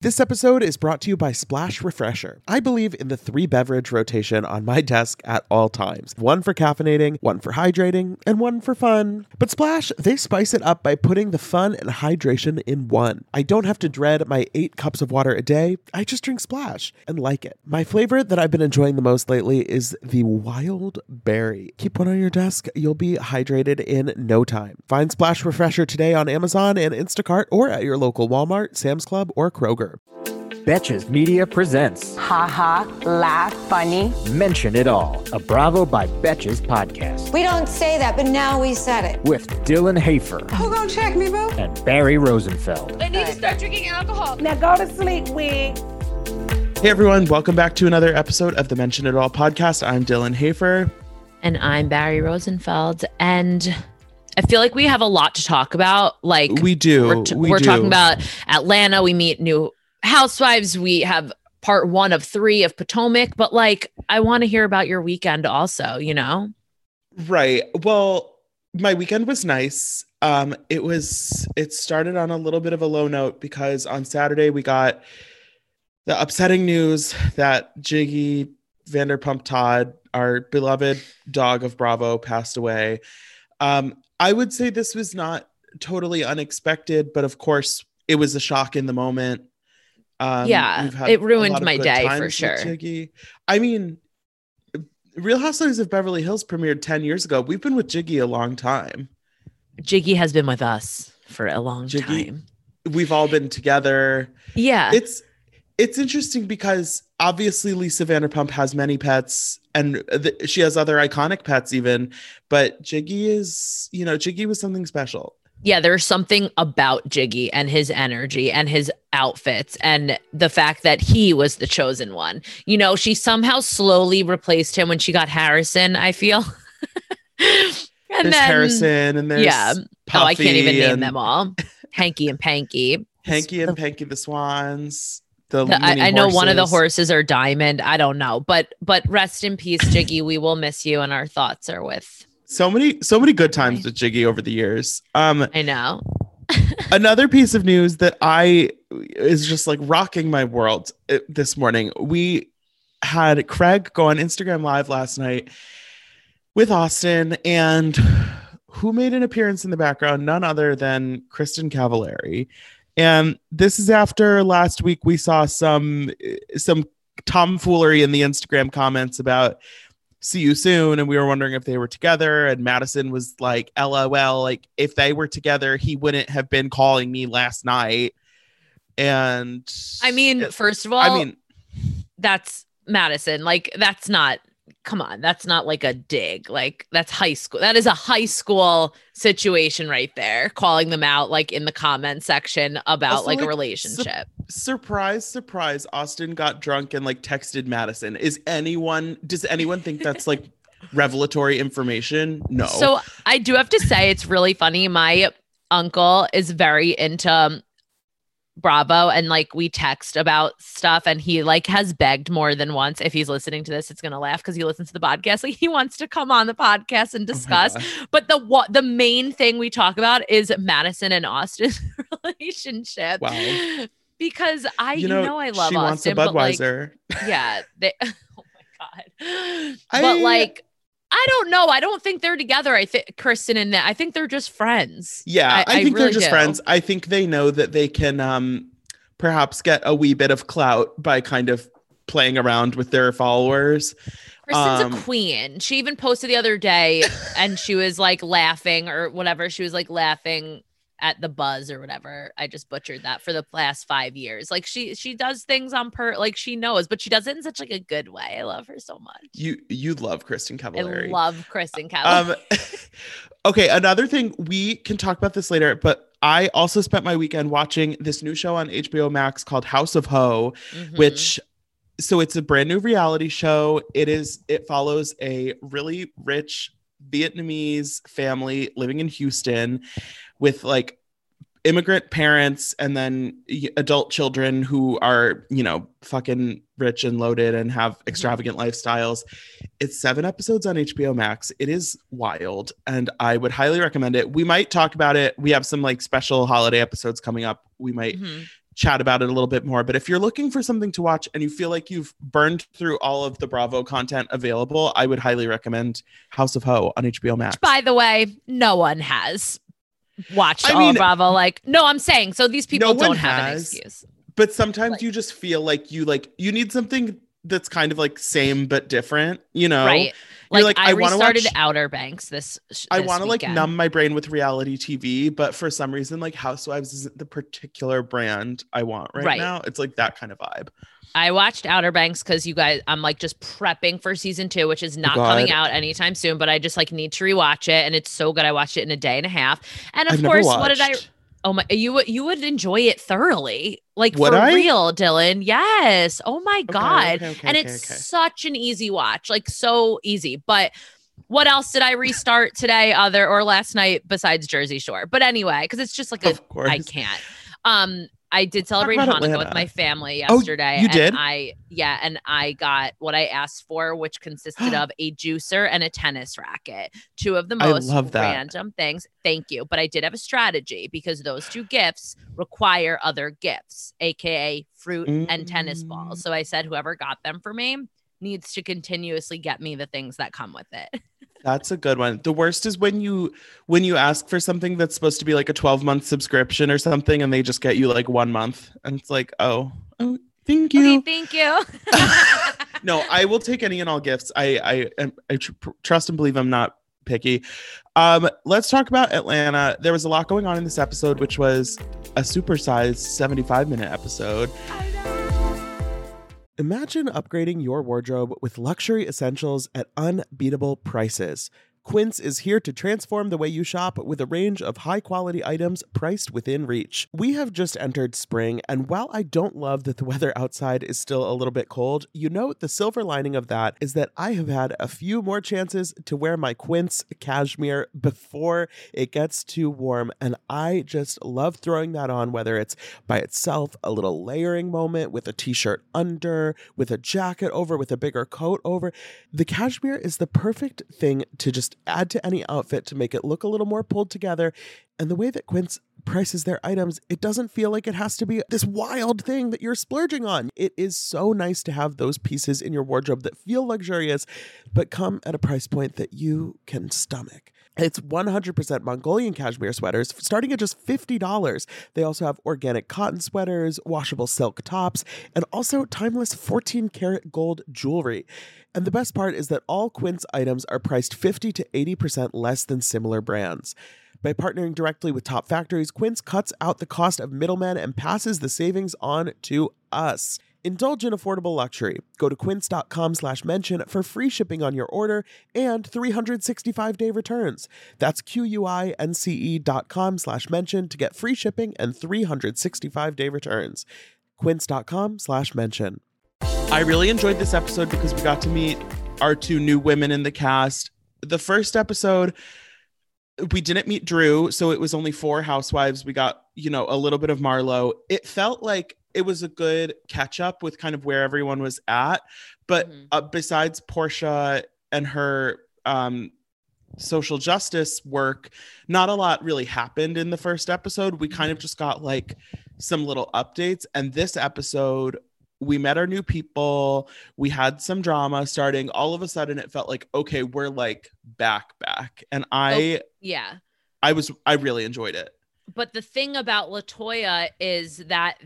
This episode is brought to you by Splash Refresher. I believe in the 3-beverage rotation on my desk at all times. One for caffeinating, one for hydrating, and one for fun. But Splash, they spice it up by putting the fun and hydration in one. I don't have to dread my 8 cups of water a day. I just drink Splash and like it. My flavor that I've been enjoying the most lately is the Wild Berry. Keep one on your desk. You'll be hydrated in no time. Find Splash Refresher today on Amazon and Instacart or at your local Walmart, Sam's Club, or Kroger. Betches Media presents Ha ha, laugh, funny. Mention It All, a Bravo by Betches podcast. We don't say that, but now we said it. With Dylan Hafer. Who gonna check me, boo? And Barry Rosenfeld. I need to start drinking alcohol. Now go to sleep, wig. Hey everyone, welcome back to another episode of the Mention It All podcast. I'm Dylan Hafer. And I'm Barry Rosenfeld. And I feel like we have a lot to talk about. Like we do. We're talking about Atlanta. We meet new housewives. We have part 1 of 3 of Potomac. But like, I want to hear about your weekend also, you know? Right. Well, my weekend was nice. It started on a little bit of a low note because on Saturday we got the upsetting news that Jiggy Vanderpump Todd, our beloved dog of Bravo, passed away. I would say this was not totally unexpected, but of course it was a shock in the moment. It ruined my day for sure. Jiggy. I mean, Real Housewives of Beverly Hills premiered 10 years ago. We've been with Jiggy a long time. Jiggy has been with us for a long time. We've all been together. Yeah. It's interesting because obviously Lisa Vanderpump has many pets and she has other iconic pets even, but Jiggy was something special. Yeah, there's something about Jiggy and his energy and his outfits and the fact that he was the chosen one. You know, she somehow slowly replaced him when she got Harrison, I feel. There's Harrison and there's Puffy. I can't even name them all. Hanky and Panky. Panky the swans. I know one of the horses are Diamond. I don't know, but rest in peace, Jiggy. We will miss you, and our thoughts are with. So many good times with Jiggy over the years. I know. Another piece of news that is just like rocking my world this morning. We had Craig go on Instagram Live last night with Austin, and who made an appearance in the background? None other than Kristen Cavallari. And this is after last week we saw some tomfoolery in the Instagram comments about see you soon. And we were wondering if they were together. And Madison was like, LOL, like if they were together, he wouldn't have been calling me last night. And I mean, first of all, that's Madison. Like, come on, that's not like a dig. Like that's high school. That is a high school situation right there. Calling them out like in the comment section about also, like a relationship. Surprise. Austin got drunk and like texted Madison. Does anyone think that's like revelatory information? No. So I do have to say it's really funny. My uncle is very into Bravo and like we text about stuff and he like has begged more than once. If he's listening to this, it's gonna laugh because he listens to the podcast. Like he wants to come on the podcast and discuss. But the main thing we talk about is Madison and Austin's relationship. Wow. Because I love she Austin. Wants a Budweiser. But like, yeah. Oh my God. But like I don't know. I don't think they're together. I think Kristen and I think they're just friends. Yeah, I think really they're just friends. I think they know that they can perhaps get a wee bit of clout by kind of playing around with their followers. Kristen's a queen. She even posted the other day and she was like laughing or whatever. She was like laughing at the buzz or whatever. I just butchered that for the last 5 years. Like she does things on like she knows, but she does it in such like a good way. I love her so much. You love Kristen Cavallari. I love Kristen Cavallari. Okay, another thing, we can talk about this later, but I also spent my weekend watching this new show on HBO Max called House of Ho, so it's a brand new reality show. It follows a really rich Vietnamese family living in Houston with like immigrant parents and then adult children who are, fucking rich and loaded and have extravagant lifestyles. It's 7 episodes on HBO Max. It is wild and I would highly recommend it. We might talk about it. We have some like special holiday episodes coming up. We might chat about it a little bit more. But if you're looking for something to watch and you feel like you've burned through all of the Bravo content available, I would highly recommend House of Ho on HBO Max. By the way, no one has watched all of Bravo. Like, no, I'm saying, so these people don't have an excuse. But sometimes you just feel like you need something that's kind of like same but different, you know? Right. Like I restarted Outer Banks this I want to like weekend. numb my brain with reality TV, but for some reason, like Housewives isn't the particular brand I want right now. It's like that kind of vibe. I watched Outer Banks because you guys, I'm like just prepping for season 2, which is not coming out anytime soon, but I just like need to rewatch it. And it's so good. I watched it in a day and a half. And of course, what did I... Oh my, you would enjoy it thoroughly. Like for real, Dylan. Yes. Oh my God. And it's such an easy watch, like so easy. But what else did I restart today or last night besides Jersey Shore? But anyway, because it's just like I can't. I did celebrate Hanukkah with my family yesterday. Oh, you did? And I got what I asked for, which consisted of a juicer and a tennis racket. Two of the most random things. Thank you. But I did have a strategy because those two gifts require other gifts, aka fruit and tennis balls. So I said, whoever got them for me needs to continuously get me the things that come with it. That's a good one. The worst is when you ask for something that's supposed to be like a 12-month subscription or something, and they just get you like 1 month, and it's like, oh, thank you. Okay, thank you. No, I will take any and all gifts. I trust and believe I'm not picky. Let's talk about Atlanta. There was a lot going on in this episode, which was a supersized 75-minute episode. Imagine upgrading your wardrobe with luxury essentials at unbeatable prices. Quince is here to transform the way you shop with a range of high-quality items priced within reach. We have just entered spring, and while I don't love that the weather outside is still a little bit cold, you know the silver lining of that is that I have had a few more chances to wear my Quince cashmere before it gets too warm, and I just love throwing that on, whether it's by itself, a little layering moment with a t-shirt under, with a jacket over, with a bigger coat over. The cashmere is the perfect thing to just add to any outfit to make it look a little more pulled together. And the way that Quince prices their items, it doesn't feel like it has to be this wild thing that you're splurging on. It is so nice to have those pieces in your wardrobe that feel luxurious, but come at a price point that you can stomach. It's 100% Mongolian cashmere sweaters starting at just $50. They also have organic cotton sweaters, washable silk tops, and also timeless 14-karat gold jewelry. And the best part is that all Quince items are priced 50 to 80% less than similar brands. By partnering directly with top factories, Quince cuts out the cost of middlemen and passes the savings on to us. Indulge in affordable luxury. Go to quince.com/mention for free shipping on your order and 365-day returns. That's QUINCE.com/mention to get free shipping and 365-day returns. Quince.com/mention. I really enjoyed this episode because we got to meet our two new women in the cast. The first episode, we didn't meet Drew, so it was only 4 housewives. We got, a little bit of Marlo. It felt like it was a good catch up with kind of where everyone was at. But besides Portia and her social justice work, not a lot really happened in the first episode. We kind of just got like some little updates. And this episode, we met our new people. We had some drama starting. All of a sudden it felt like, okay, we're like back. And I really enjoyed it. But the thing about LaToya is that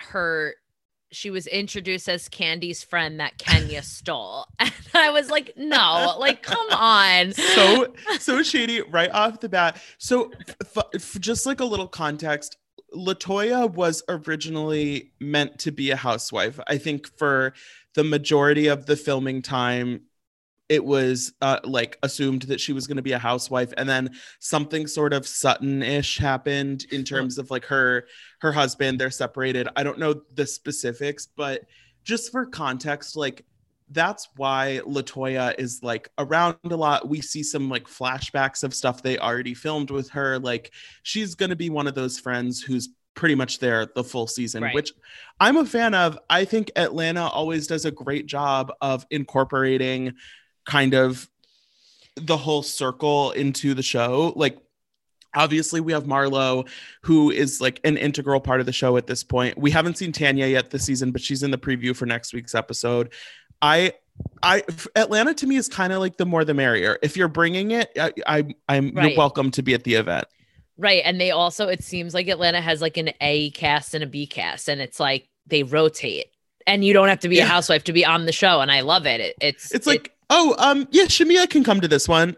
she was introduced as Candy's friend that Kenya stole. And I was like, no, like, come on. So shady right off the bat. So just like a little context, LaToya was originally meant to be a housewife. I think for the majority of the filming time, it was like assumed that she was going to be a housewife. And then something sort of Sutton-ish happened in terms of like her husband. They're separated. I don't know the specifics, but just for context, like that's why LaToya is like around a lot. We see some like flashbacks of stuff they already filmed with her. Like she's going to be one of those friends who's pretty much there the full season, right, which I'm a fan of. I think Atlanta always does a great job of incorporating kind of the whole circle into the show. Like Obviously, we have Marlo, who is like an integral part of the show at this point. We haven't seen Tanya yet this season, but she's in the preview for next week's episode. Atlanta to me is kind of like the more the merrier. If you're bringing it, I'm Right. you're welcome to be at the event. Right. And they also, it seems like Atlanta has like an A cast and a B cast, and it's like they rotate, and you don't have to be a housewife to be on the show. And I love it. It's like, yeah, Shamia can come to this one.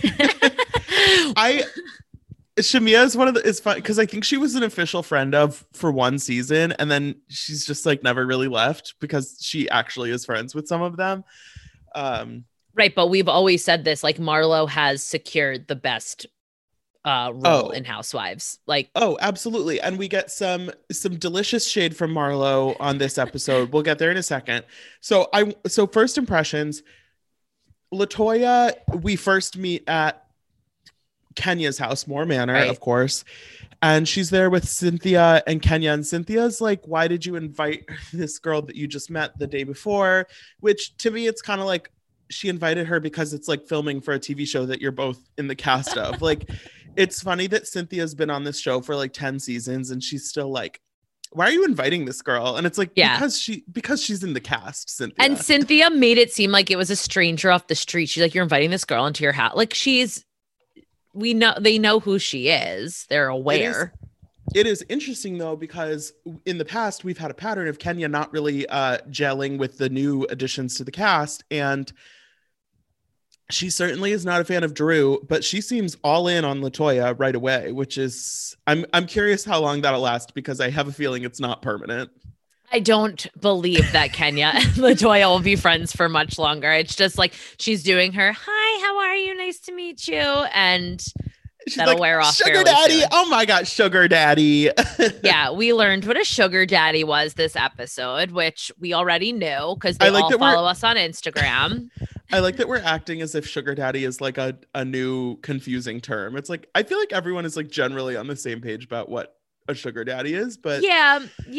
Shamia is it's fun because I think she was an official friend of for one season, and then she's just like never really left because she actually is friends with some of them. Right, but we've always said this, like Marlo has secured the best role in Housewives. Like, absolutely. And we get some delicious shade from Marlo on this episode. We'll get there in a second. So first impressions, LaToya, we first meet at Kenya's house, Moore Manor, right. Of course. And she's there with Cynthia and Kenya. And Cynthia's like, why did you invite this girl that you just met the day before? Which to me, it's kind of like she invited her because it's like filming for a TV show that you're both in the cast of. Like, it's funny that Cynthia's been on this show for like 10 seasons and she's still like, why are you inviting this girl? And it's like, because she's in the cast, Cynthia. And Cynthia made it seem like it was a stranger off the street. She's like, you're inviting this girl into your house. Like they know who she is. They're aware. It is interesting though, because in the past we've had a pattern of Kenya not really gelling with the new additions to the cast. And she certainly is not a fan of Drew, but she seems all in on LaToya right away, which is, I'm curious how long that'll last, because I have a feeling it's not permanent. I don't believe that Kenya and LaToya will be friends for much longer. It's just like she's doing her, hi, how are you? Nice to meet you. And she's that'll like, wear off. Sugar daddy. Soon. Oh my God, sugar daddy. Yeah, we learned what a sugar daddy was this episode, which we already knew because they all follow us on Instagram. I like that we're acting as if sugar daddy is like a new confusing term. It's like, I feel like everyone is like generally on the same page about what a sugar daddy is, but yeah.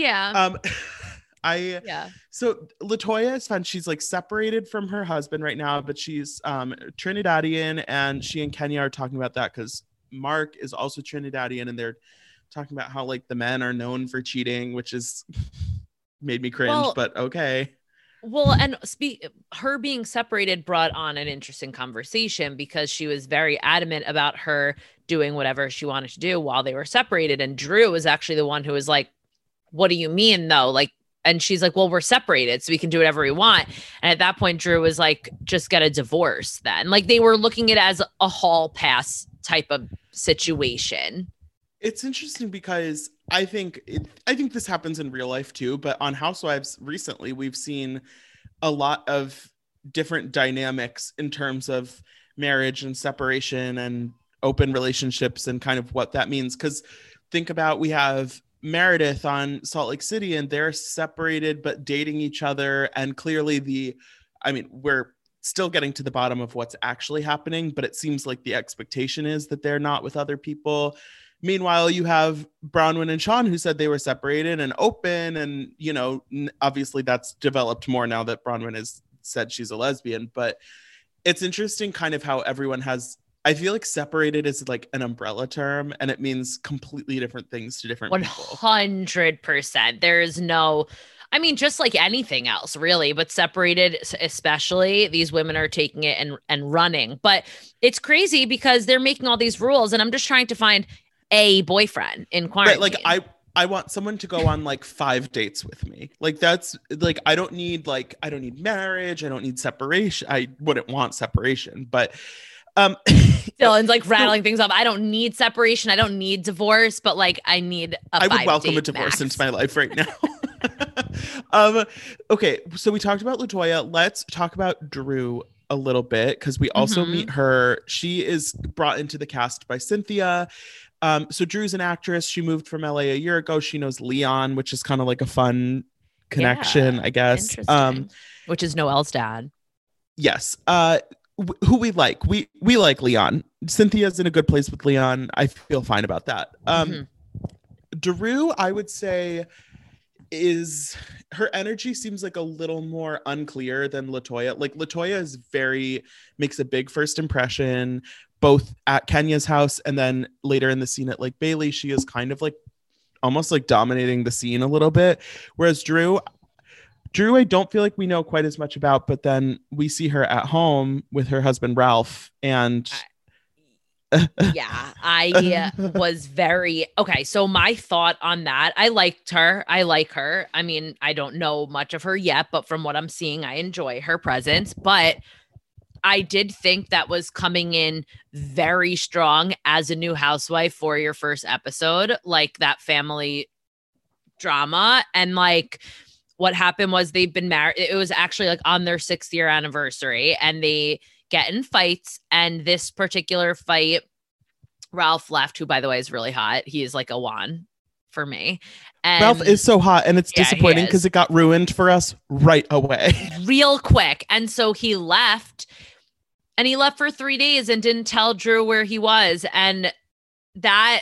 So LaToya is fun. She's like separated from her husband right now, but she's Trinidadian, and she and Kenya are talking about that because Mark is also Trinidadian, and they're talking about how like the men are known for cheating, which is made me cringe, but okay. Well, and her being separated brought on an interesting conversation because she was very adamant about her doing whatever she wanted to do while they were separated. And Drew was actually the one who was like, what do you mean though? Like, and she's like, well, we're separated, so we can do whatever we want. And at that point, Drew was like, just get a divorce then. Like they were looking at it as a hall pass type of situation. It's interesting because I think this happens in real life too, but on Housewives recently, we've seen a lot of different dynamics in terms of marriage and separation and open relationships and kind of what that means. Because think about, we have Meredith on Salt Lake City, and they're separated but dating each other. And clearly we're still getting to the bottom of what's actually happening, but it seems like the expectation is that they're not with other people. Meanwhile, you have Bronwyn and Sean who said they were separated and open. And, you know, obviously that's developed more now that Bronwyn has said she's a lesbian. But it's interesting kind of how everyone has, I feel like separated is like an umbrella term, and it means completely different things to different people. 100%. There is no, I mean, just like anything else, really, but separated, especially, these women are taking it and running. But it's crazy because they're making all these rules, and I'm just trying to find a boyfriend in quarantine. Right, like I want someone to go on like 5 dates with me. Like that's like, I don't need marriage. I don't need separation. I wouldn't want separation, but Dylan's like rattling things off. I don't need separation. I don't need divorce, but like I need I would welcome a divorce into my life right now. Okay, so we talked about LaToya. Let's talk about Drew a little bit, because we also meet her. She is brought into the cast by Cynthia. So Drew's an actress. She moved from LA a year ago. She knows Leon, which is kind of like a fun connection, I guess. Which is Noelle's dad. Yes. Who we like. We like Leon. Cynthia's in a good place with Leon. I feel fine about that. Drew, I would say, is her energy seems like a little more unclear than LaToya. Like LaToya is makes a big first impression. both at Kenya's house and then later in the scene at Lake Bailey, she is kind of like almost like dominating the scene a little bit. Whereas Drew, I don't feel like we know quite as much about, but then we see her at home with her husband, Ralph. And yeah, I was very, okay. So my thought on that, I liked her. I like her. I mean, I don't know much of her yet, but from what I'm seeing, I enjoy her presence, but I did think that was coming in very strong as a new housewife for your first episode, like that family drama. And like what happened was they've been married. It was actually like on their 6th year anniversary and they get in fights. And this particular fight, Ralph left, who by the way is really hot. He is like a Juan for me. And Ralph is so hot and it's disappointing because it got ruined for us right away. Real quick. And so he left. And he left for 3 days and didn't tell Drew where he was. And that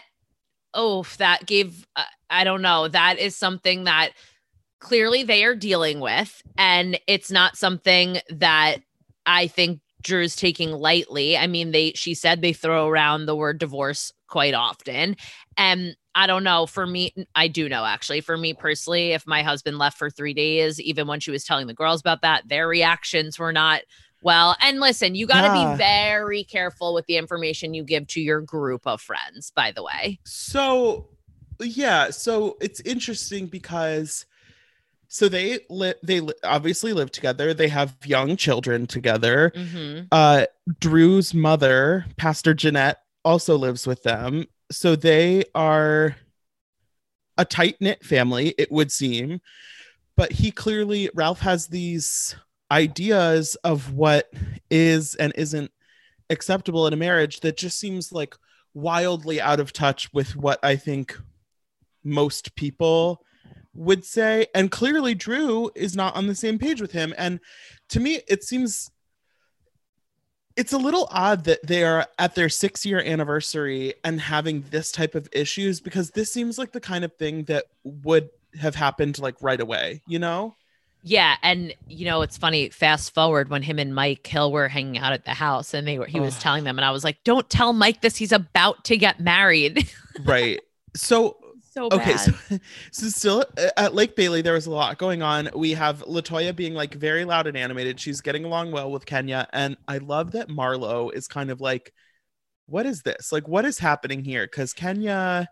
gave, I don't know, that is something that clearly they are dealing with. And it's not something that I think Drew's taking lightly. I mean, she said they throw around the word divorce quite often. And I don't know, for me, I do know actually, for me personally, if my husband left for 3 days, even when she was telling the girls about that, their reactions were not well. And listen, you got to be very careful with the information you give to your group of friends, by the way. So, yeah. So it's interesting because they obviously live together. They have young children together. Mm-hmm. Drew's mother, Pastor Jeanette, also lives with them. So they are a tight-knit family, it would seem. But Ralph has these ideas of what is and isn't acceptable in a marriage that just seems like wildly out of touch with what I think most people would say. And clearly Drew is not on the same page with him. And to me, it seems it's a little odd that they are at their 6-year anniversary and having this type of issues, because this seems like the kind of thing that would have happened like right away, you know? Yeah. And you know, it's funny, fast forward when him and Mike Hill were hanging out at the house and he was telling them, and I was like, don't tell Mike this, he's about to get married. Right. So okay, bad. so still at Lake Bailey, there was a lot going on. We have LaToya being like very loud and animated. She's getting along well with Kenya. And I love that Marlo is kind of like, what is this? Like, what is happening here? Because Kenya,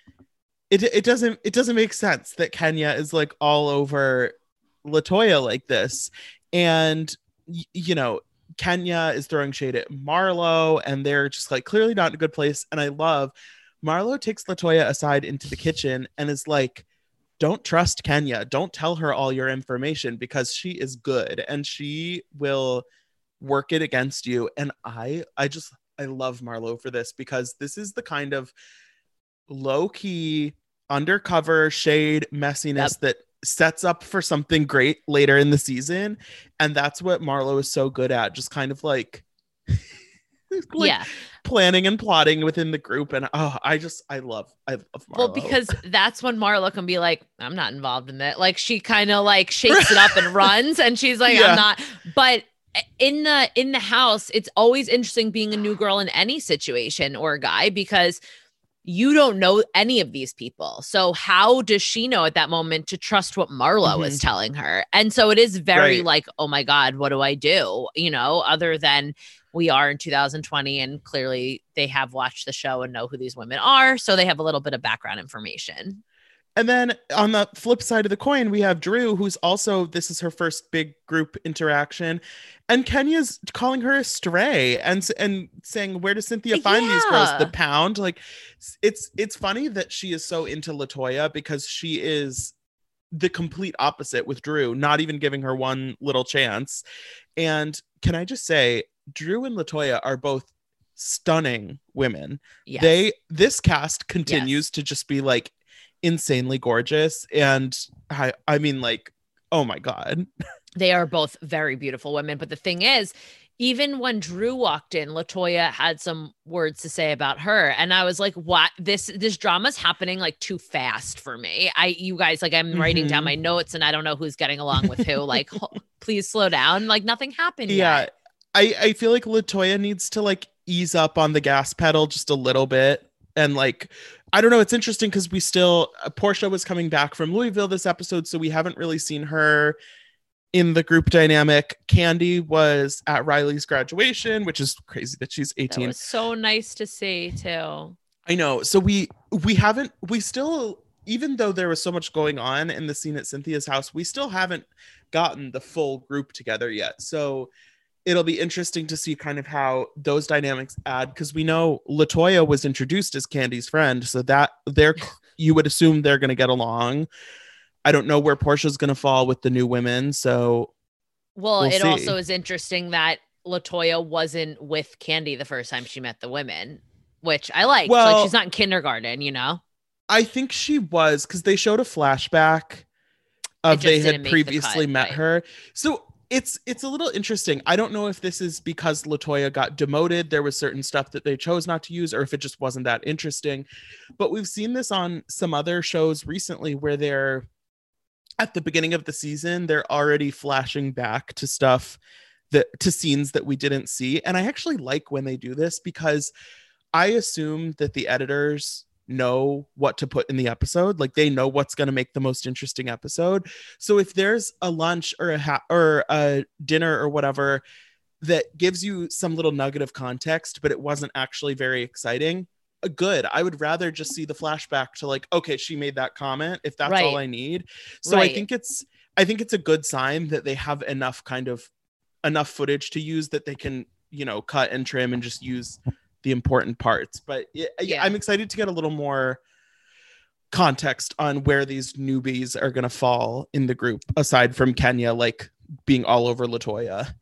it doesn't make sense that Kenya is like all over LaToya like this. And, you know, Kenya is throwing shade at Marlo and they're just like clearly not in a good place. And I love Marlo takes LaToya aside into the kitchen and is like, don't trust Kenya. Don't tell her all your information because she is good and she will work it against you. And I love Marlo for this, because this is the kind of low-key undercover shade messiness that sets up for something great later in the season. And that's what Marlo is so good at. Just kind of like planning and plotting within the group. And I love Marlo. Well, because that's when Marlo can be like, I'm not involved in that. Like she kind of like shakes it up and runs and she's like, I'm not. But in the house, it's always interesting being a new girl in any situation or guy, because you don't know any of these people. So how does she know at that moment to trust what Marlo is telling her? And so it is very like, oh my God, what do I do? You know, other than we are in 2020 and clearly they have watched the show and know who these women are. So they have a little bit of background information. And then on the flip side of the coin, we have Drew, who's also, this is her first big group interaction. And Kenya's calling her a stray and saying, where does Cynthia find these girls? The Pound. Like, it's funny that she is so into LaToya, because she is the complete opposite with Drew, not even giving her one little chance. And can I just say, Drew and LaToya are both stunning women. Yes. This cast continues to just be like insanely gorgeous. And I mean, like, oh my God. They are both very beautiful women. But the thing is, even when Drew walked in, LaToya had some words to say about her. And I was like, what? This drama's happening like too fast for me. You guys, like, I'm writing down my notes and I don't know who's getting along with who. Like, please slow down. Like nothing happened yet. I feel like LaToya needs to like ease up on the gas pedal just a little bit. And like, I don't know, it's interesting because we still, Portia was coming back from Louisville this episode, so we haven't really seen her in the group dynamic. Candy was at Riley's graduation, which is crazy that she's 18. That was so nice to see too. I know. So we still, even though there was so much going on in the scene at Cynthia's house, we still haven't gotten the full group together yet. So it'll be interesting to see kind of how those dynamics add, because we know LaToya was introduced as Candy's friend, so that you would assume they're going to get along. I don't know where Portia's going to fall with the new women, so we'll see. Also is interesting that LaToya wasn't with Candy the first time she met the women, which I like. Well, like she's not in kindergarten, you know? I think she was, because they showed a flashback of they had previously met her. So it's a little interesting. I don't know if this is because LaToya got demoted. There was certain stuff that they chose not to use, or if it just wasn't that interesting. But we've seen this on some other shows recently where they're at the beginning of the season, they're already flashing back to stuff to scenes that we didn't see. And I actually like when they do this, because I assume that the editors know what to put in the episode. Like they know what's going to make the most interesting episode. So if there's a lunch or a dinner or whatever that gives you some little nugget of context, but it wasn't actually very exciting, good. I would rather just see the flashback to like, okay, she made that comment, if that's all I need. So I think it's a good sign that they have enough footage to use that they can, cut and trim and just use the important parts. But I'm excited to get a little more context on where these newbies are going to fall in the group, aside from Kenya like being all over LaToya.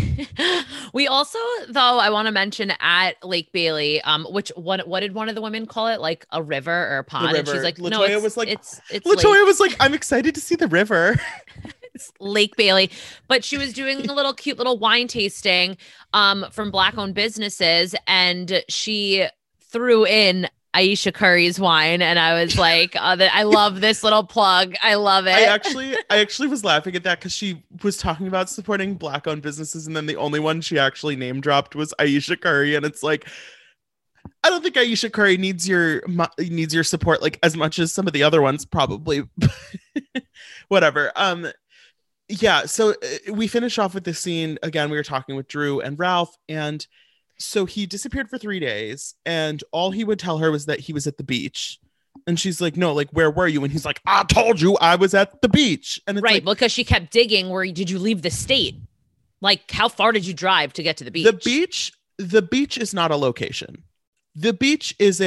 We also, though, I want to mention at Lake Bailey, what did one of the women call it? Like a river or a pond? And she's like, LaToya was like, LaToya was like, I'm excited to see the river. It's Lake Bailey. But she was doing a little cute little wine tasting from Black-owned businesses, and she threw in Ayesha Curry's wine, and I was like, I love this little plug. I love it. I actually was laughing at that because she was talking about supporting Black-owned businesses, and then the only one she actually name dropped was Ayesha Curry, and it's like, I don't think Ayesha Curry needs your support like as much as some of the other ones probably. Whatever. Yeah, so we finish off with this scene. Again, we were talking with Drew and Ralph, and so he disappeared for 3 days, and all he would tell her was that he was at the beach. And she's like, no, like, where were you? And he's like, I told you I was at the beach. And it's right, because she kept digging. Where did you leave the state? Like, how far did you drive to get to the beach? The beach is not a location. The beach is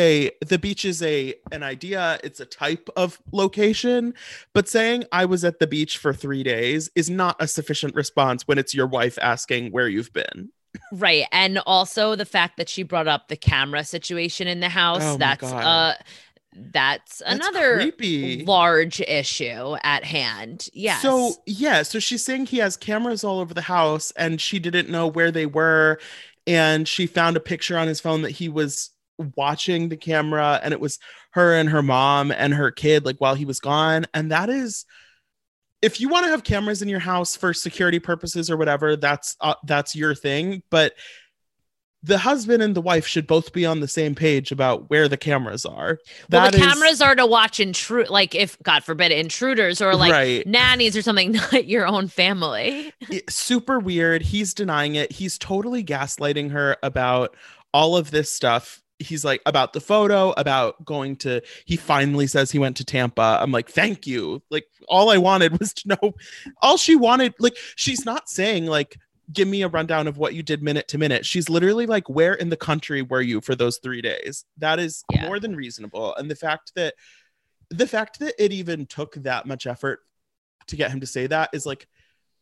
an idea. It's a type of location, but saying I was at the beach for 3 days is not a sufficient response when it's your wife asking where you've been. Right. And also the fact that she brought up the camera situation in the house. That's another creepy, large issue at hand. Yes. So she's saying he has cameras all over the house, and she didn't know where they were. And she found a picture on his phone that he was watching the camera, and it was her and her mom and her kid, like, while he was gone. And that is, if you want to have cameras in your house for security purposes or whatever, that's your thing. But the husband and the wife should both be on the same page about where the cameras are. Well, the cameras are to watch like, if God forbid, intruders or like nannies or something, not your own family. Super weird. He's denying it. He's totally gaslighting her about all of this stuff. He's like, about the photo, about he finally says he went to Tampa. I'm like, thank you. Like, all I wanted was to know. All she wanted, like, she's not saying like, give me a rundown of what you did minute to minute. She's literally like, where in the country were you for those 3 days? That is more than reasonable. And the fact that it even took that much effort to get him to say that is like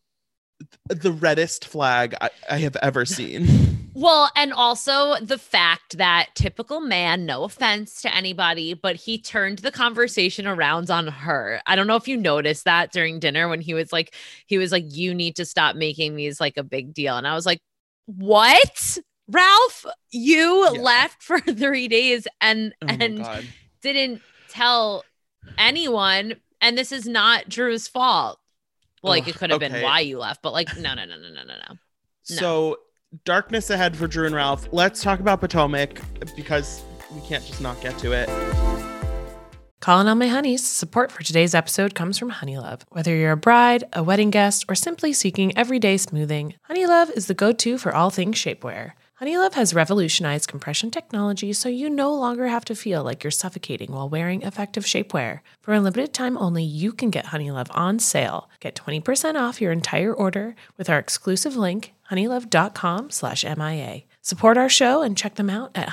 the reddest flag I have ever seen. Well, and also the fact that typical man, no offense to anybody, but he turned the conversation around on her. I don't know if you noticed that during dinner when he was like, you need to stop making these like a big deal. And I was like, what? Ralph, you left for 3 days and didn't tell anyone. And this is not Drew's fault. Well, like, it could have been why you left, but like, no. So darkness ahead for Drew and Ralph. Let's talk about Potomac because we can't just not get to it. Calling all my honeys. Support for today's episode comes from Honeylove. Whether you're a bride, a wedding guest, or simply seeking everyday smoothing, Honeylove is the go-to for all things shapewear. Honeylove has revolutionized compression technology so you no longer have to feel like you're suffocating while wearing effective shapewear. For a limited time only, you can get Honeylove on sale. Get 20% off your entire order with our exclusive link, honeylove.com/MIA. Support our show and check them out at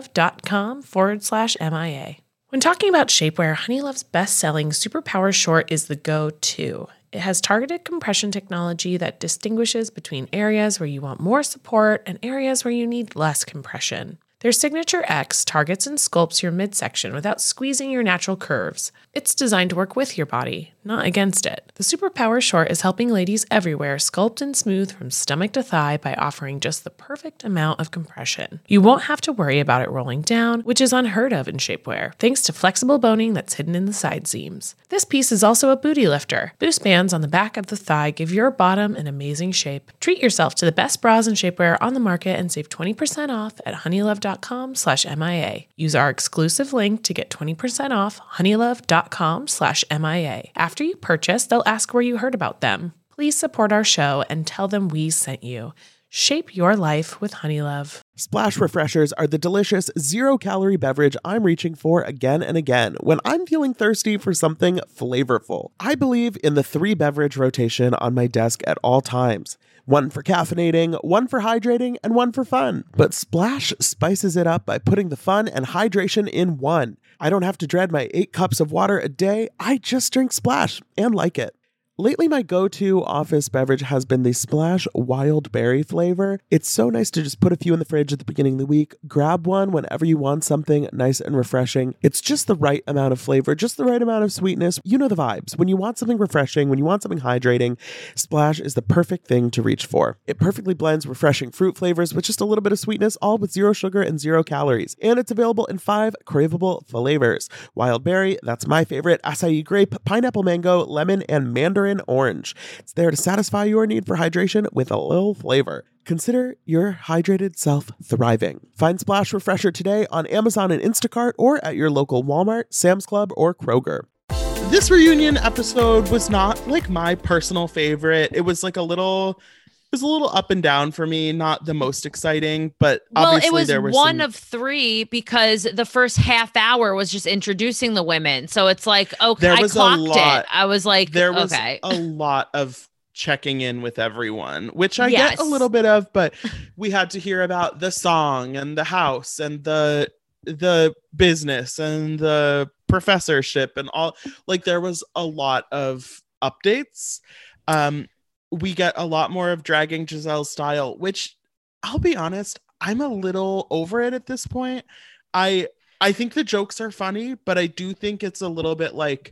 honeylove.com/MIA. When talking about shapewear, Honeylove's best-selling Superpower Short is the go-to. It has targeted compression technology that distinguishes between areas where you want more support and areas where you need less compression. Their Signature X targets and sculpts your midsection without squeezing your natural curves. It's designed to work with your body, not against it. The Superpower Short is helping ladies everywhere sculpt and smooth from stomach to thigh by offering just the perfect amount of compression. You won't have to worry about it rolling down, which is unheard of in shapewear, thanks to flexible boning that's hidden in the side seams. This piece is also a booty lifter. Boost bands on the back of the thigh give your bottom an amazing shape. Treat yourself to the best bras and shapewear on the market and save 20% off at honeylove.com/MIA. Use our exclusive link to get 20% off honeylove.com/MIA. After you purchase, they'll ask where you heard about them. Please support our show and tell them we sent you. Shape your life with Honeylove. Splash Refreshers are the delicious zero-calorie beverage I'm reaching for again and again when I'm feeling thirsty for something flavorful. I believe in the 3-beverage rotation on my desk at all times. One for caffeinating, one for hydrating, and one for fun. But Splash spices it up by putting the fun and hydration in one. I don't have to dread my 8 cups of water a day. I just drink Splash and like it. Lately, my go-to office beverage has been the Splash Wild Berry flavor. It's so nice to just put a few in the fridge at the beginning of the week, grab one whenever you want something nice and refreshing. It's just the right amount of flavor, just the right amount of sweetness. You know the vibes. When you want something refreshing, when you want something hydrating, Splash is the perfect thing to reach for. It perfectly blends refreshing fruit flavors with just a little bit of sweetness, all with 0 sugar and 0 calories. And it's available in 5 craveable flavors. Wild Berry, that's my favorite, acai grape, pineapple mango, lemon, and mandarin orange. It's there to satisfy your need for hydration with a little flavor. Consider your hydrated self thriving. Find Splash Refresher today on Amazon and Instacart or at your local Walmart, Sam's Club, or Kroger. This reunion episode was not like my personal favorite. It was like a little up and down for me, not the most exciting, but obviously there was one of 3 because the first half hour was just introducing the women. So it's like, okay, I clocked it. I was like, there was okay. a lot of checking in with everyone, which I get a little bit of, but we had to hear about the song and the house and the business and the professorship and all. Like there was a lot of updates. We get a lot more of dragging Giselle's style, which I'll be honest, I'm a little over it at this point. I think the jokes are funny, but I do think it's a little bit like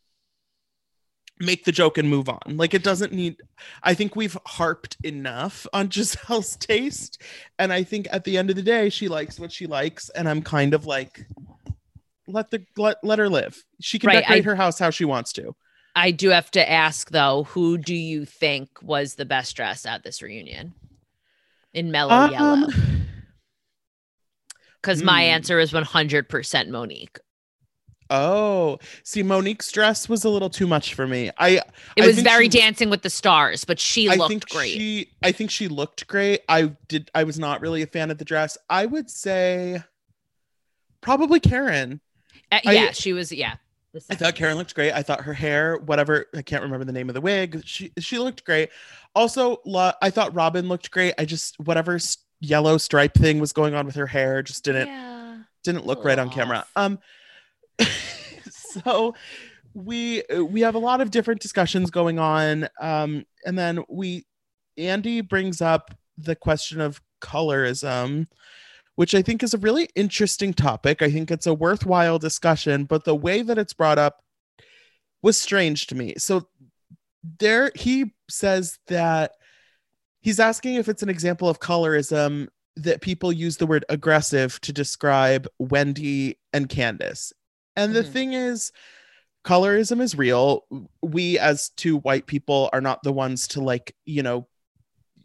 make the joke and move on. Like it doesn't need, I think we've harped enough on Giselle's taste. And I think at the end of the day, she likes what she likes. And I'm kind of like, let her live. She can decorate her house how she wants to. I do have to ask, though, who do you think was the best dressed at this reunion in Mellow Yellow? Because my answer is 100% Monique. Oh, see, Monique's dress was a little too much for me. It was very Dancing with the Stars, but she looked great. I think she looked great. I was not really a fan of the dress. I would say probably Karen. She was. I thought Karen looked great. I thought her hair, whatever, I can't remember the name of the wig. She looked great. Also, I thought Robin looked great. Whatever yellow stripe thing was going on with her hair just didn't look right on camera. So we have a lot of different discussions going on. And then Andy brings up the question of colorism, which I think is a really interesting topic. I think it's a worthwhile discussion, but the way that it's brought up was strange to me. So he says that he's asking if it's an example of colorism that people use the word aggressive to describe Wendy and Candace. And the thing is, colorism is real. We as 2 white people are not the ones to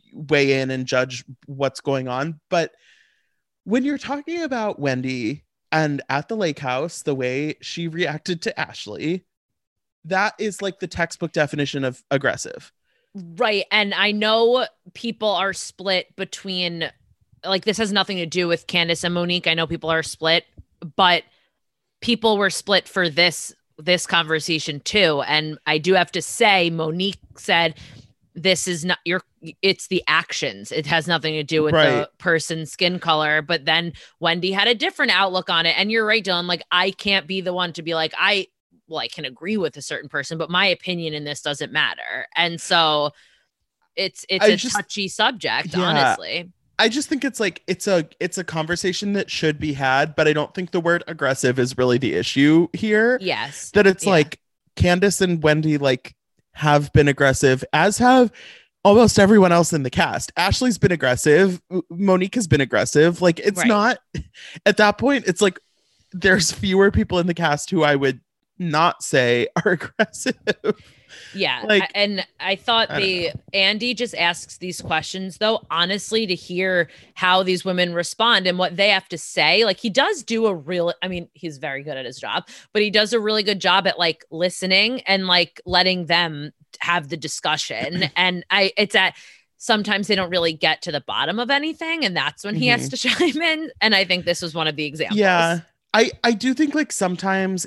weigh in and judge what's going on. But when you're talking about Wendy and at the lake house, the way she reacted to Ashley, that is like the textbook definition of aggressive. Right. And I know people are split between, like, this has nothing to do with Candace and Monique. I know people are split, but people were split for this conversation too. And I do have to say, Monique said, this is not it's the actions. It has nothing to do with the person's skin color. But then Wendy had a different outlook on it. And you're right, Dylan. Like, I can't be the one to be like, I can agree with a certain person, but my opinion in this doesn't matter. And so it's a touchy subject, honestly. I just think it's like, it's a conversation that should be had, but I don't think the word aggressive is really the issue here. Yes. That it's like Candace and Wendy like have been aggressive, as have almost everyone else in the cast. Ashley's been aggressive. Monique has been aggressive. Like, it's not, at that point, it's like there's fewer people in the cast who I would not say are aggressive. Yeah. Like, and I thought Andy just asks these questions, though, honestly, to hear how these women respond and what they have to say. Like, he does do he's very good at his job, but he does a really good job at like listening and like letting them have the discussion. And sometimes they don't really get to the bottom of anything. And that's when he has to chime in. And I think this was one of the examples. Yeah. I do think like sometimes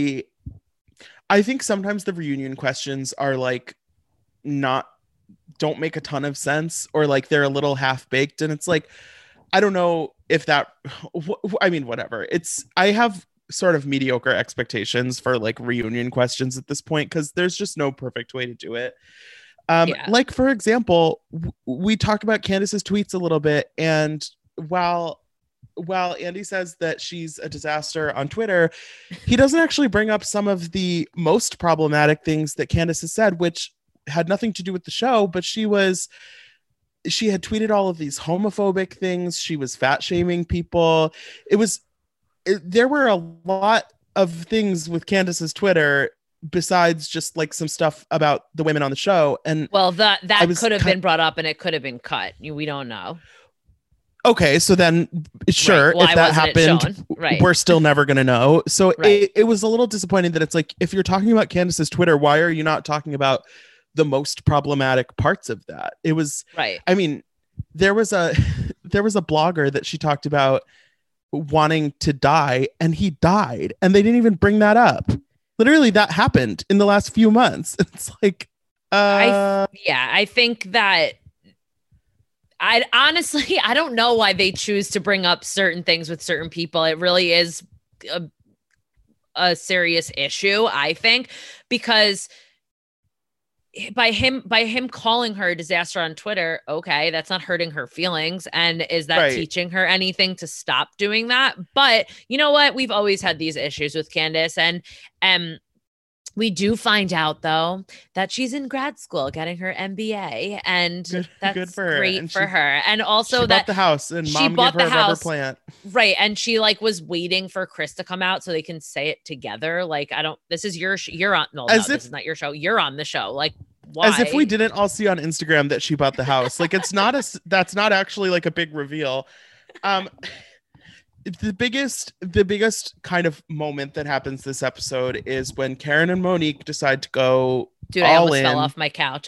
I think sometimes the reunion questions are like don't make a ton of sense, or like they're a little half baked. And it's like, I don't know if whatever. I have sort of mediocre expectations for like reunion questions at this point, because there's just no perfect way to do it. Like, for example, we talk about Candace's tweets a little bit. And while Andy says that she's a disaster on Twitter, he doesn't actually bring up some of the most problematic things that Candace has said, which had nothing to do with the show, but she had tweeted all of these homophobic things. She was fat shaming people. There were a lot of things with Candace's Twitter besides just like some stuff about the women on the show. And that could have been brought up and it could have been cut. We don't know. Okay, so then sure, if that happened, we're still never going to know. So it was a little disappointing that it's like, if you're talking about Candace's Twitter, why are you not talking about the most problematic parts of that? It was right. I mean, there was a blogger that she talked about wanting to die, and he died, and they didn't even bring that up. Literally, that happened in the last few months. It's like, I think that. I don't know why they choose to bring up certain things with certain people. It really is a serious issue, I think, because by him calling her a disaster on Twitter, okay, that's not hurting her feelings. And is that teaching her anything to stop doing that? But you know what? We've always had these issues with Candace, and we do find out, though, that she's in grad school getting her MBA, and that's good for great for her. And also that bought the house, and mom gave her a rubber plant. Right. And she like was waiting for Chris to come out so they can say it together. Like, this is your you're on. No, this is not your show. You're on the show. Like, why? As if we didn't all see on Instagram that she bought the house. Like, that's not actually like a big reveal. The biggest kind of moment that happens this episode is when Karen and Monique decide to go I almost fell off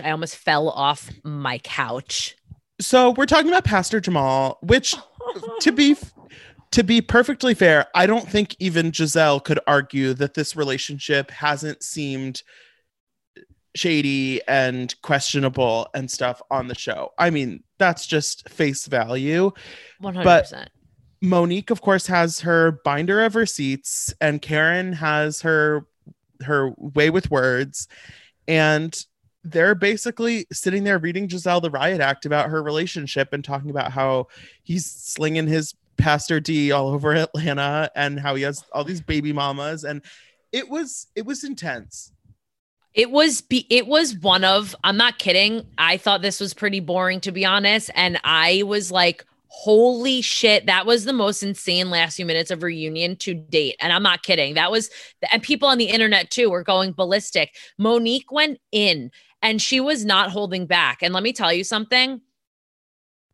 my couch. So we're talking about Pastor Jamal, which to be perfectly fair, I don't think even Giselle could argue that this relationship hasn't seemed shady and questionable and stuff on the show. I mean, that's just face value. 100%. But Monique, of course, has her binder of receipts, and Karen has her way with words, and they're basically sitting there reading Giselle the Riot Act about her relationship and talking about how he's slinging his Pastor D all over Atlanta and how he has all these baby mamas, and it was intense. It was one of, I'm not kidding, I thought this was pretty boring, to be honest, and I was like, holy shit, that was the most insane last few minutes of reunion to date. And I'm not kidding. And people on the internet too were going ballistic. Monique went in and she was not holding back. And let me tell you something.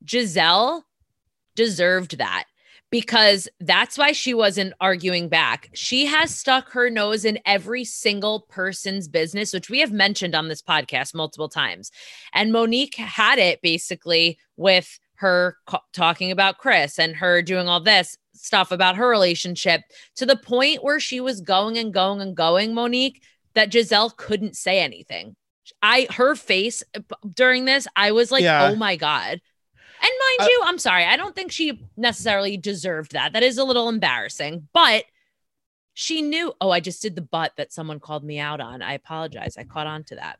Giselle deserved that, because that's why she wasn't arguing back. She has stuck her nose in every single person's business, which we have mentioned on this podcast multiple times. And Monique had it basically with her talking about Chris and her doing all this stuff about her relationship, to the point where she was going and going and going, Monique, that Giselle couldn't say anything. Her face during this, I was like, oh my God. And mind you, I'm sorry, I don't think she necessarily deserved that. That is a little embarrassing, but she knew, I just did the butt that someone called me out on. I apologize. I caught on to that.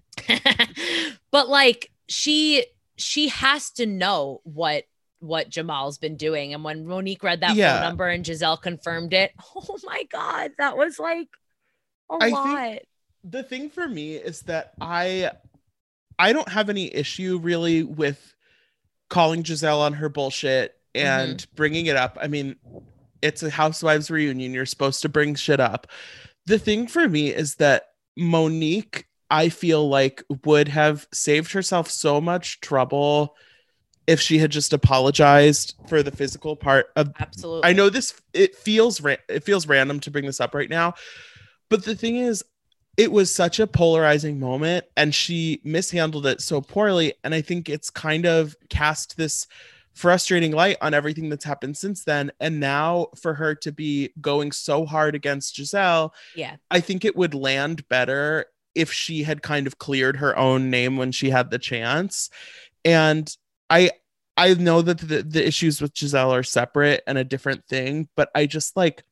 But like, she has to know what Jamal's been doing. And when Monique read that phone number and Giselle confirmed it, oh my God, that was like a lot. The thing for me is that I don't have any issue really with calling Giselle on her bullshit and bringing it up. I mean, it's a Housewives reunion. You're supposed to bring shit up. The thing for me is that Monique, I feel like, would have saved herself so much trouble if she had just apologized for the physical part of. Absolutely. I know it feels random to bring this up right now, but the thing is, it was such a polarizing moment and she mishandled it so poorly. And I think it's kind of cast this frustrating light on everything that's happened since then. And now for her to be going so hard against Giselle, I think it would land better if she had kind of cleared her own name when she had the chance. And I know that the issues with Giselle are separate and a different thing, but I just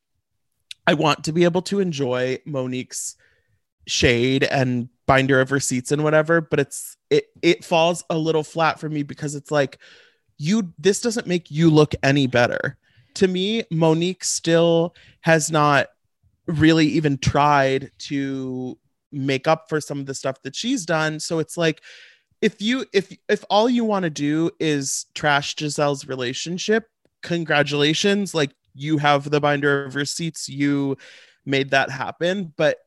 I want to be able to enjoy Monique's shade and binder of receipts and whatever, but it falls a little flat for me because it's like, this doesn't make you look any better. To me, Monique still has not really even tried to make up for some of the stuff that she's done. So it's like, if all you want to do is trash Giselle's relationship, congratulations, like, you have the binder of receipts, you made that happen. But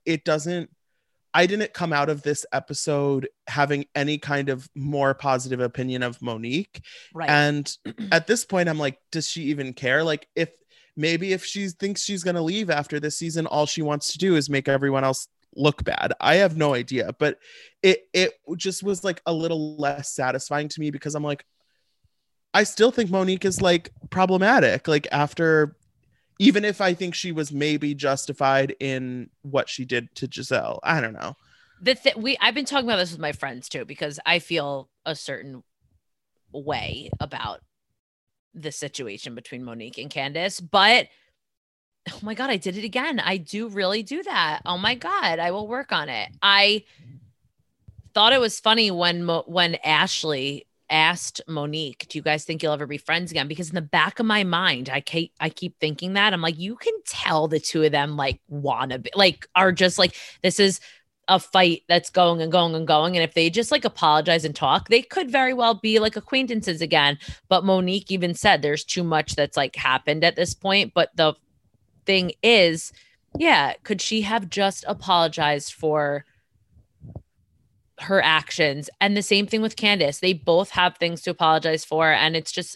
I didn't come out of this episode having any kind of more positive opinion of Monique. Right. And at this point, I'm like, does she even care? Like, if she thinks she's going to leave after this season, all she wants to do is make everyone else look bad. I have no idea, but it just was like a little less satisfying to me because I'm like, I still think Monique is like problematic. Like, after, even if I think she was maybe justified in what she did to Giselle, I don't know. I've been talking about this with my friends too, because I feel a certain way about the situation between Monique and Candace, but oh my God, I did it again. I do really do that. Oh my God, I will work on it. I thought it was funny when Ashley asked Monique, do you guys think you'll ever be friends again? Because in the back of my mind, I keep thinking that. I'm like, you can tell the two of them like wanna be, like, are just like, this is a fight that's going and going and going. And if they just like apologize and talk, they could very well be like acquaintances again. But Monique even said there's too much that's like happened at this point. But the thing is, could she have just apologized for her actions? And the same thing with Candace. They both have things to apologize for. And it's just,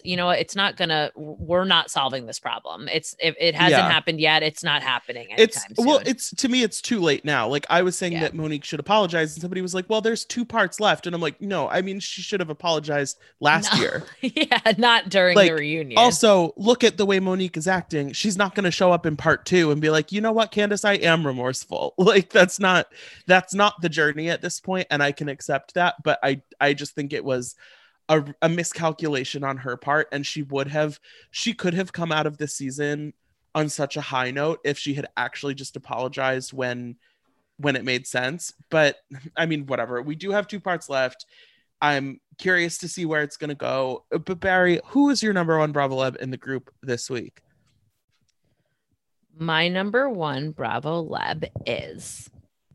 we're not solving this problem. If it hasn't happened yet, it's not happening anytime soon. To me, it's too late now. Like, I was saying that Monique should apologize and somebody was like, well, there's 2 parts left. And I'm like, no, I mean, she should have apologized last year. Not during the reunion. Also, look at the way Monique is acting. She's not going to show up in part 2 and be like, you know what, Candace, I am remorseful. Like, that's not the journey at this point. And I can accept that, but I just think it was a miscalculation on her part, and she could have come out of this season on such a high note if she had actually just apologized when it made sense. But I mean, whatever, we do have 2 parts left. I'm curious to see where it's going to go. But Barry, who is your number 1 Bravo Leb in the group this week? My number 1 Bravo Leb is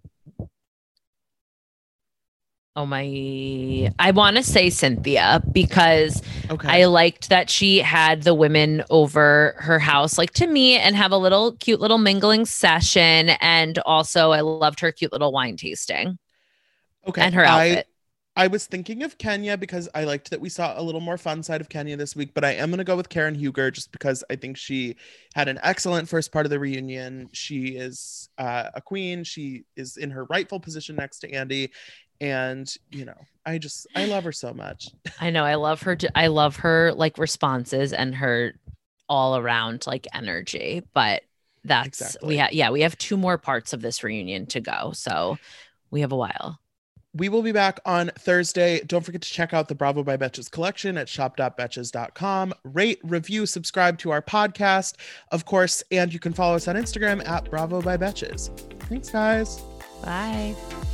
I want to say Cynthia, because I liked that she had the women over her house, like to me, and have a cute little mingling session. And also I loved her cute little wine tasting. Okay. And her outfit. I was thinking of Kenya because I liked that we saw a little more fun side of Kenya this week, but I am going to go with Karen Huger just because I think she had an excellent first part of the reunion. She is a queen. She is in her rightful position next to Andy. And, you know, I love her so much. I know. I love her like responses and her all around like energy, but that's exactly. we have 2 more parts of this reunion to go. So we have a while. We will be back on Thursday. Don't forget to check out the Bravo by Betches collection at shop.betches.com. Rate, review, subscribe to our podcast, of course, and you can follow us on Instagram at Bravo by Betches. Thanks, guys. Bye.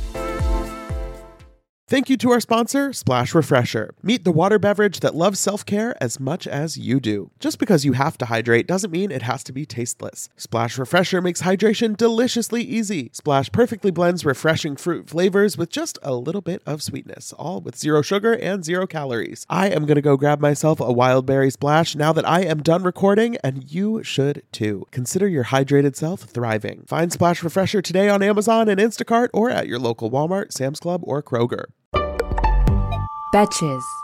Thank you to our sponsor, Splash Refresher. Meet the water beverage that loves self-care as much as you do. Just because you have to hydrate doesn't mean it has to be tasteless. Splash Refresher makes hydration deliciously easy. Splash perfectly blends refreshing fruit flavors with just a little bit of sweetness, all with 0 sugar and 0 calories. I am going to go grab myself a wild berry splash now that I am done recording, and you should too. Consider your hydrated self thriving. Find Splash Refresher today on Amazon and Instacart or at your local Walmart, Sam's Club, or Kroger. Betches.